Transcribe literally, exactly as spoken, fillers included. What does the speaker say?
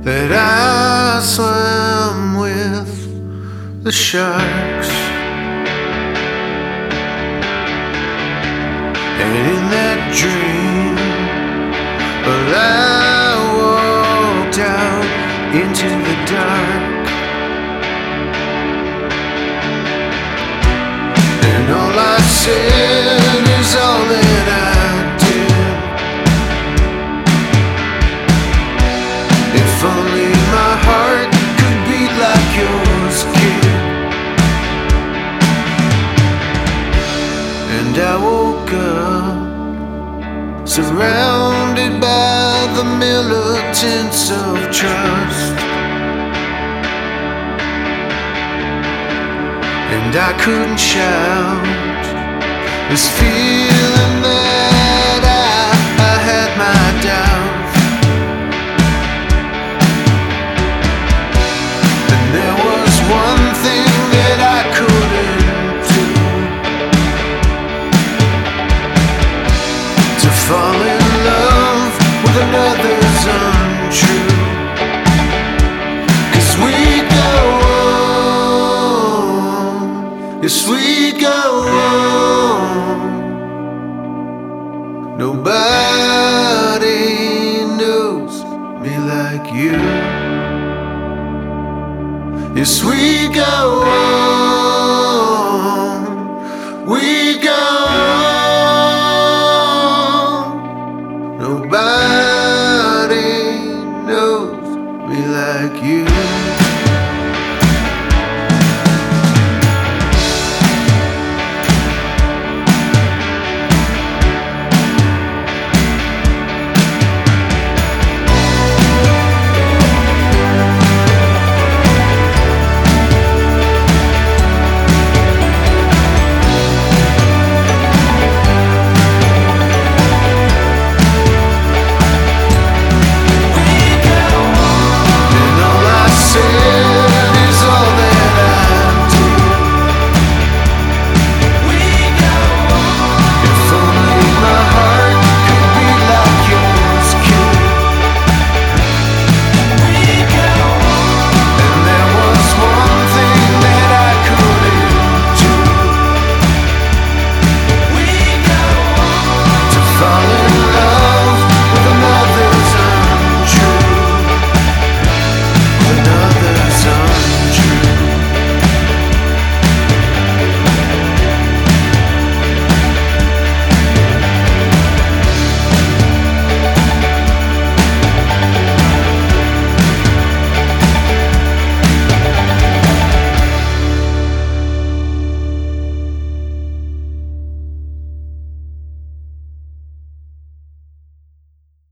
that I swam with the sharks. And in that dream, well, I walked out into the dark, and all I said is all that I did. If only my heart could beat like yours, kid. And I woke up surrounded by the militants of trust, and I couldn't shout this feeling that I, I had my doubts. And there was one thing that I couldn't do: to fall in love with another's untrue. 'Cause we go on, yes we go on. Nobody knows me like you. Yes we go on, we go on. Nobody knows me like you.